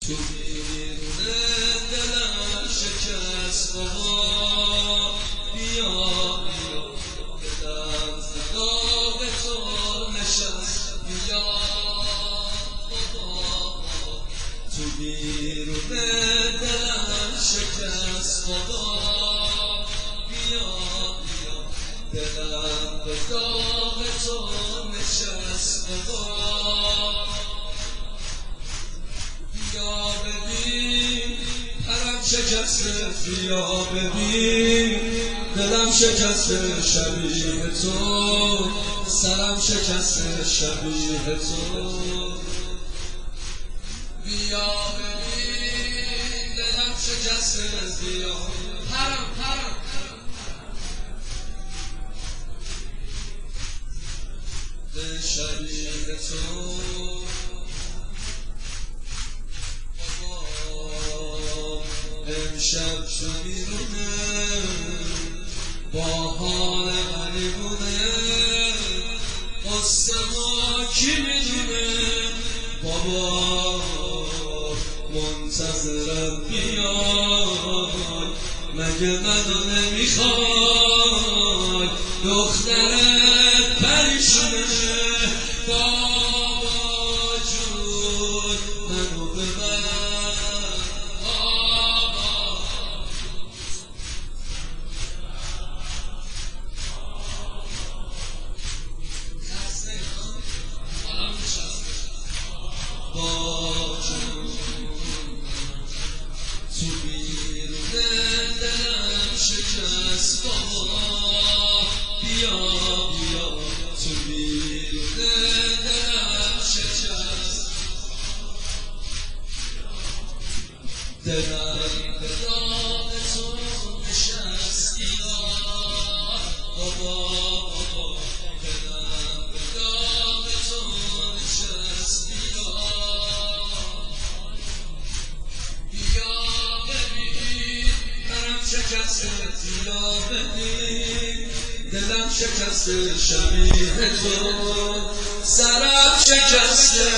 تو بیرون دلم شکست بابا، بیا بیا دلم زداغ تو نشست، بیا بابا. تو بیرون دلم شکست بابا، بیا بیا دلم به داغ تو نشست بابا. بیا ببین پرم شکسته، بیا ببین دلم شکسته شبیه تو، سرم شکسته شبیه تو. بیا ببین دلم شکسته، بیا پرم به شبیه تو. امشب تو بیرونه با حال غریبونه، قصه ما کی میدونه بابا. منتظرم بیای، مگه منو نمیخوای؟ دخترت پریشونه بابا جون، منو ببر. تو بیرون دلم شکست بابا، بیا بیا تو بیرون دلم شکست، دلم به داغ تو نشست، بیا بابا. بیا ببین دلم شکسته شبیه تو، سرم شکسته.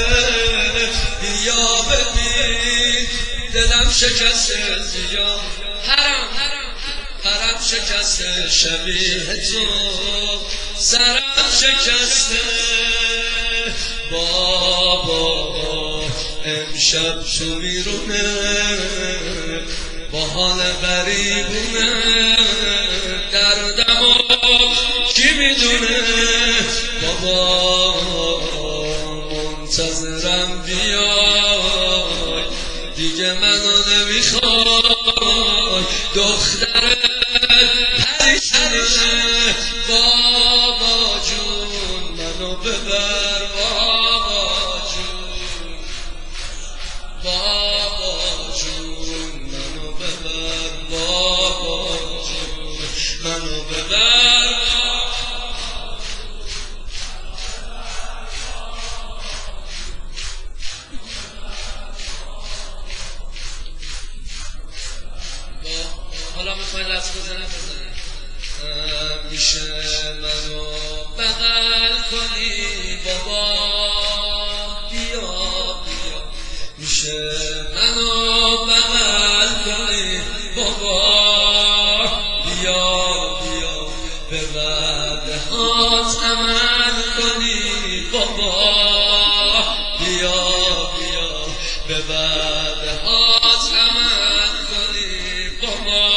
بیا ببین دلم شکسته، بیا پرم شکسته شبیه تو، سرم شکسته بابا. امشب تو بیرونه با حال غریبونه، دردمو کی میدونه بابا. منتظرم بیای، دیگه منو نمیخوای. دخترت پریشونه بابا جون، منو ببر بابا جون، بابا جون منو ببر بابا جون، منو ببر. حالا میخوای لحظه بزنه میشه منو بغل کنی بابا، بیا بیا میشه منو بغل کنی بابا، بیا بیا به وعده هات عمل کنی بابا، بیا بیا به وعده هات عمل کنی بابا.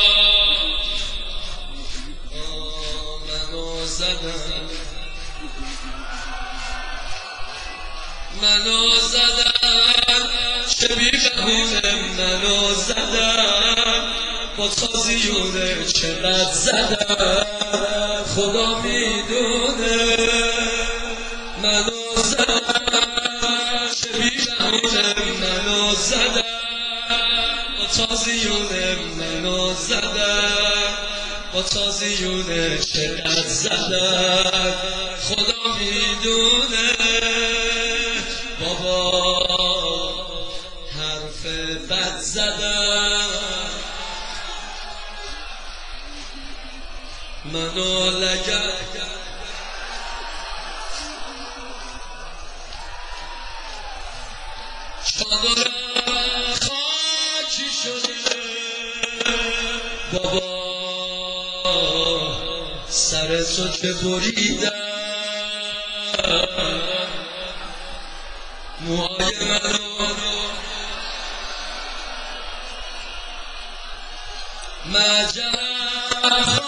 منو زدن چه بی‌بهونه، منو زدن با تازیونه چقدر زدن خدا میدونه. منو زدن چه بی‌بهونه، منو زدن با تازیونه، منو زدن با تازیونه چقدر زدن خدا میدونه بابا. حرف بد زدن منو لگد چادر بابا سر تو که بریدم، موهای منو مجرم